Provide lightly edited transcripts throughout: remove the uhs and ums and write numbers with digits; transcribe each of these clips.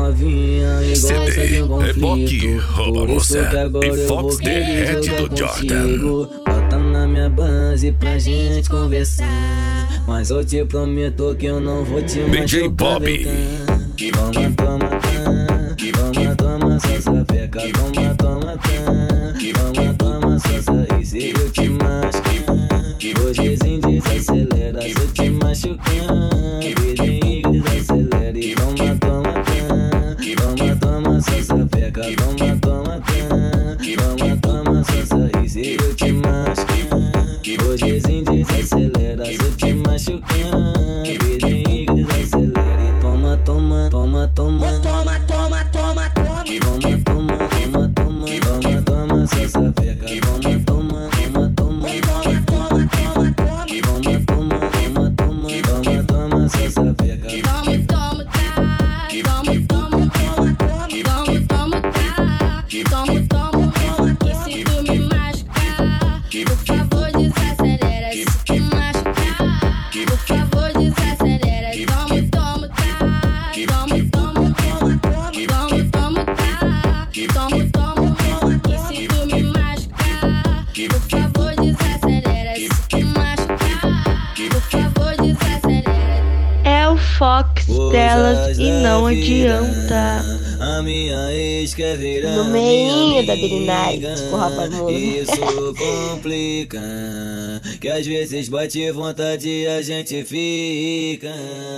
novinha e gosta de um Reboque, conflito. rouba Por isso você que agora e eu Fox vou The querer Head jogar do Jordan. contigo. Bota na minha base pra gente conversar, mas eu te prometo que eu não vou te DJ machucar. Bobby. Vem cá. Toma, toma, toma, toma, só sapeca. Toma, toma, toma, toma, só sair. Se eu te machucar, hojezinho desacelera. Se eu te machucar, vidinho desacelera. E toma, toma, toma, toma, só sapeca. Toma, toma, toma, toma, só sair. Se eu te machucar, hojezinho desacelera. Se eu te machucar, vidinho desacelera. E toma, toma, toma, toma, toma, toma, toma, toma, toma, toma, toma, toma, toma, só sapeca. Toma, toma, toma, toma, toma, toma, toma, toma, toma, toma, toma, só sapeca. Toma, toma, tá. Toma, toma, toma, toma, toma, tá. Toma, toma, toma. E se tu me machucar, por favor desacelera. Se tu machucar, por favor desacelera. Toma, toma, tá. Toma, toma, toma, toma, toma, tá. Toma, toma, toma. E se tu me machucar, por favor desacelera. Se tu machucar, por favor desacelera. É o Fox delas e não adianta. A minha ex quer virar No meinho da Billie minha Night, com o rapaz amiga. mudo. Isso complica, que às vezes bate vontade e a gente fica.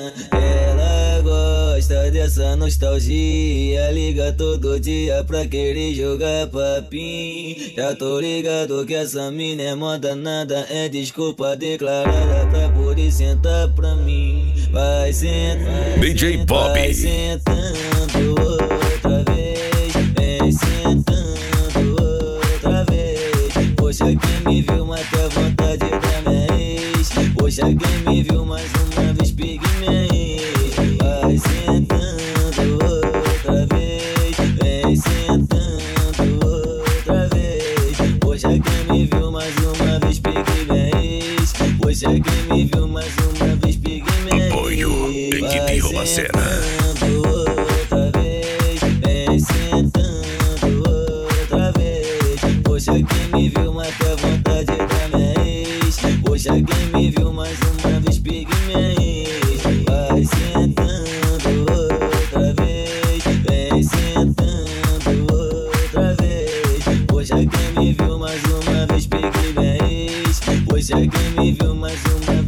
Ela gosta dessa nostalgia, liga todo dia pra querer jogar papinho. Já tô ligado que essa mina é moda, nada é desculpa declarada pra poder sentar pra mim. Vai sentar, DJ Bobby. vai sentando outra vez, vem sentando outra vez. Poxa, quem me viu mata a vontade da minha ex. Poxa, quem me viu mais uma vez pegue minha ex. Vai sentando outra vez, vem sentando outra vez. Poxa, quem me viu mais uma vez pegue minha ex. Poxa, quem me viu mais uma vez pegue minha ex. Apoio, equipe Romacena. Outra vez, vem sentando outra vez. Poxa, quem me viu mata a vontade da minha ex. Poxa, quem me viu mais uma vez pegue minha ex. Vai sentando outra vez, vem sentando outra vez. Poxa, quem me viu mais uma vez pegue minha ex. Poxa, quem me viu mais uma